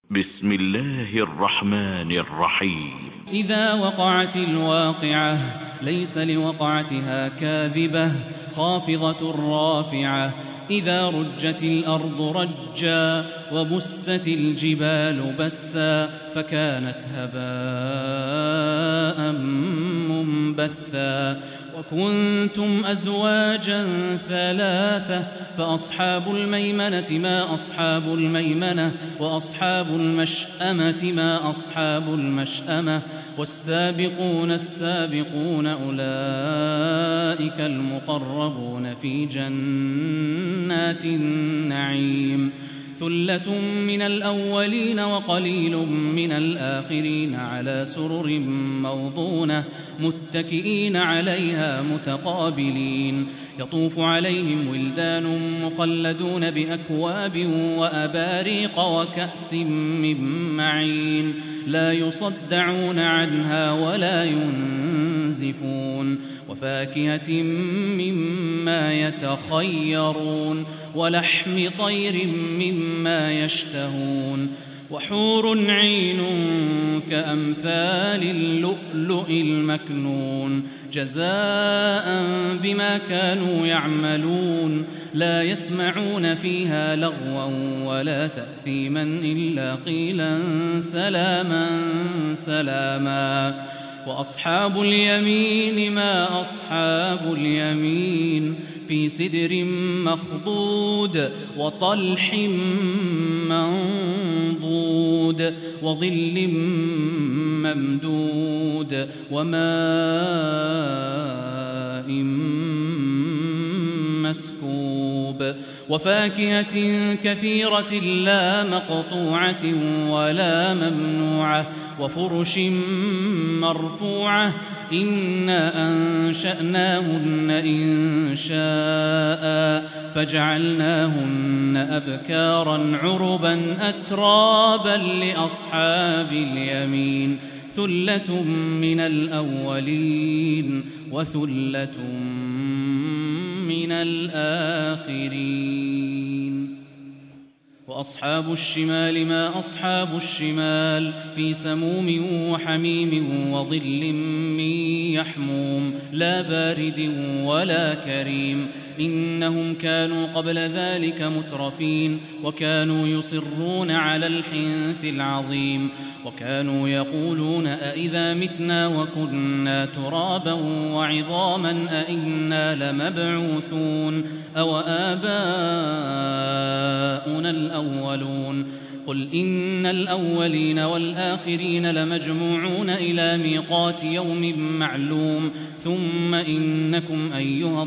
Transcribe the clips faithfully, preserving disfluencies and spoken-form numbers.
بسم الله الرحمن الرحيم إذا وقعت الواقعة ليس لوقعتها كاذبة خافضة رافعة إذا رجت الأرض رجا وبست الجبال بسا فكانت هباء منبثا وكنتم أزواجا ثلاثة فأصحاب الميمنة ما أصحاب الميمنة وأصحاب المشأمة ما أصحاب المشأمة والسابقون السابقون أولئك المقربون في جنات النعيم ثلة من الأولين وقليل من الآخرين على سرر موضونة متكئين عليها متقابلين يطوف عليهم ولدان مخلدون بأكواب وأباريق وكأس من معين لا يصدعون عنها ولا ينزفون وفاكهة مما يتخيرون ولحم طير مما يشتهون وحور عين كأمثال اللؤلؤ المكنون جزاء بما كانوا يعملون لا يسمعون فيها لغوا ولا تأثيما إلا قيلا سلاما سلاما وأصحاب اليمين ما أصحاب اليمين في سدر مخضود وطلح منضود وظل ممدود وماء مسكوب وفاكهة كثيرة لا مقطوعة ولا ممنوعة وفرش مرفوعة إنا أنشأناهن إن شاء فجعلناهن أبكارا عربا أترابا لأصحاب اليمين ثلة من الأولين وثلة من الآخرين وأصحاب الشمال ما أصحاب الشمال في سموم وحميم وظل من يحموم لا بارد ولا كريم إنهم كانوا قبل ذلك مترفين وكانوا يصرون على الحنث العظيم وكانوا يقولون أئذا متنا وكنا ترابا وعظاما أئنا لمبعوثون أو آباؤنا الأولون قل إن الأولين والآخرين لمجموعون إلى ميقات يوم معلوم ثم إنكم أيها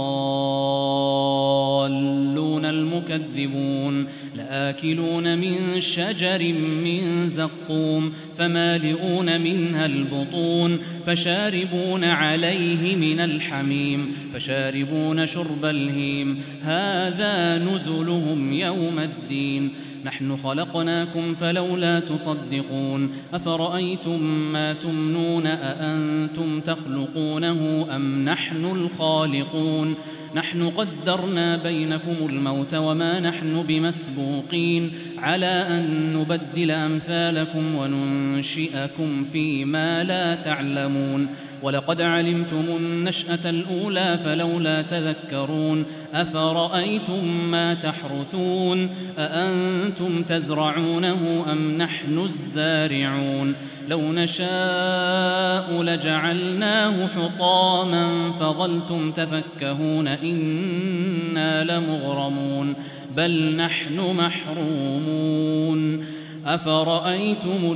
الضالون المكذبون لآكلون من شجر من زقوم فمالئون منها البطون فشاربون عليه من الحميم فشاربون شرب الهيم هذا نزلهم يوم الدين نحن خلقناكم فلولا تصدقون أفرأيتم ما تمنون أأنتم تخلقونه أم نحن الخالقون نحن قدرنا بينكم الموت وما نحن بمسبوقين على أن نبدل أمثالكم وننشئكم فيما لا تعلمون ولقد علمتم النشأة الأولى فلولا تذكرون أفرأيتم ما تحرثون أأنتم تزرعونه أم نحن الزارعون لو نشاء لجعلناه حطاما فظلتم تفكهون إنا لمغرمون بل نحن محرومون أفرأيتم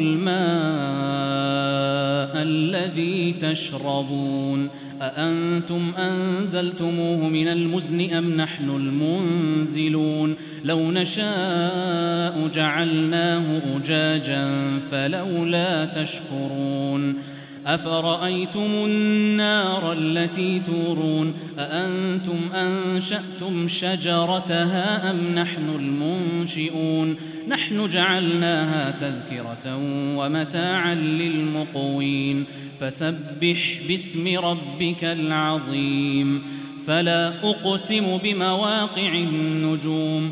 الماء الذي تشربون أأنتم أنزلتموه من المزن أم نحن المنزلون لو نشاء جعلناه أجاجا فلولا تشكرون أفرأيتم النار التي تورون أأنتم أنشأتم شجرتها أم نحن المنشئون نحن جعلناها تذكرة ومتاعا للمقوين فسبح باسم ربك العظيم فلا أقسم بمواقع النجوم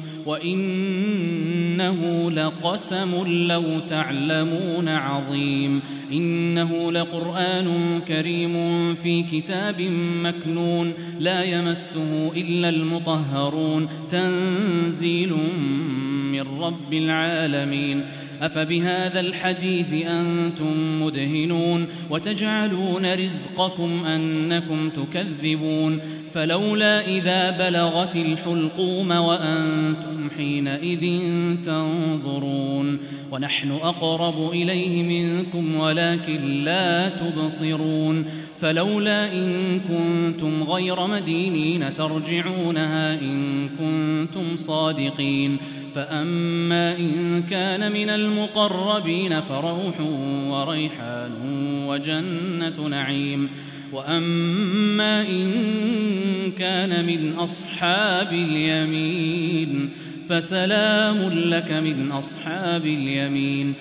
وإنه لقسم لو تعلمون عظيم إنه لقرآن كريم في كتاب مكنون لا يمسه إلا المطهرون تنزيل من رب العالمين أفبهذا الحديث أنتم مدهنون وتجعلون رزقكم أنكم تكذبون فلولا إذا بلغت الحلقوم وأنتم حينئذ تنظرون ونحن أقرب إليه منكم ولكن لا تبصرون فلولا إن كنتم غير مدينين ترجعونها إن كنتم صادقين فأما إن كان من المقربين فروح وريحان وجنة نعيم وأما إن كان من أصحاب اليمين فسلام لك من أصحاب اليمين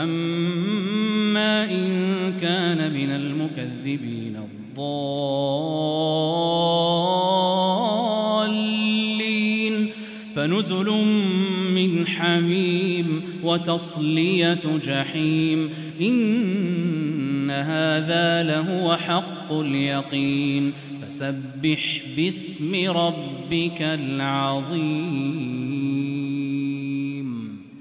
وأما إن كان من المكذبين الضالين فنزل من حميم وتصلية جحيم إن هذا لهو حق اليقين فسبح باسم ربك العظيم.